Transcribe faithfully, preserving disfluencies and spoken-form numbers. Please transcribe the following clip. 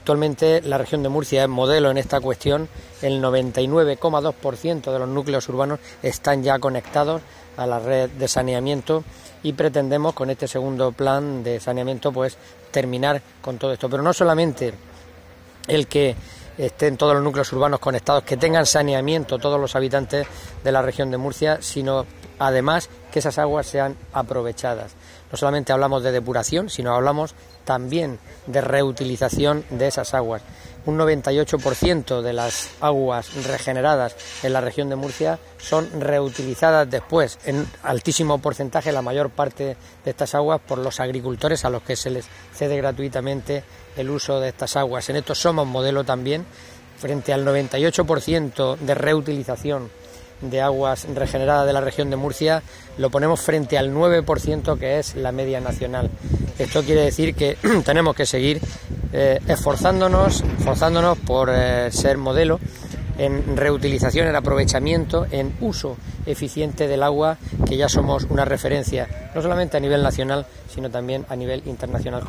Actualmente la región de Murcia es modelo en esta cuestión. El noventa y nueve coma dos por ciento de los núcleos urbanos están ya conectados a la red de saneamiento y pretendemos con este segundo plan de saneamiento pues terminar con todo esto. Pero no solamente el que estén todos los núcleos urbanos conectados, que tengan saneamiento todos los habitantes de la región de Murcia, sino además que esas aguas sean aprovechadas. No solamente hablamos de depuración, sino hablamos también de reutilización de esas aguas. Un noventa y ocho por ciento de las aguas regeneradas en la región de Murcia son reutilizadas después, en altísimo porcentaje, la mayor parte de estas aguas por los agricultores a los que se les cede gratuitamente el uso de estas aguas. En esto somos modelo también, frente al noventa y ocho por ciento de reutilización de aguas regeneradas de la región de Murcia, lo ponemos frente al nueve por ciento que es la media nacional. Esto quiere decir que tenemos que seguir eh, esforzándonos, esforzándonos por eh, ser modelo en reutilización, en aprovechamiento, en uso eficiente del agua, que ya somos una referencia, no solamente a nivel nacional, sino también a nivel internacional.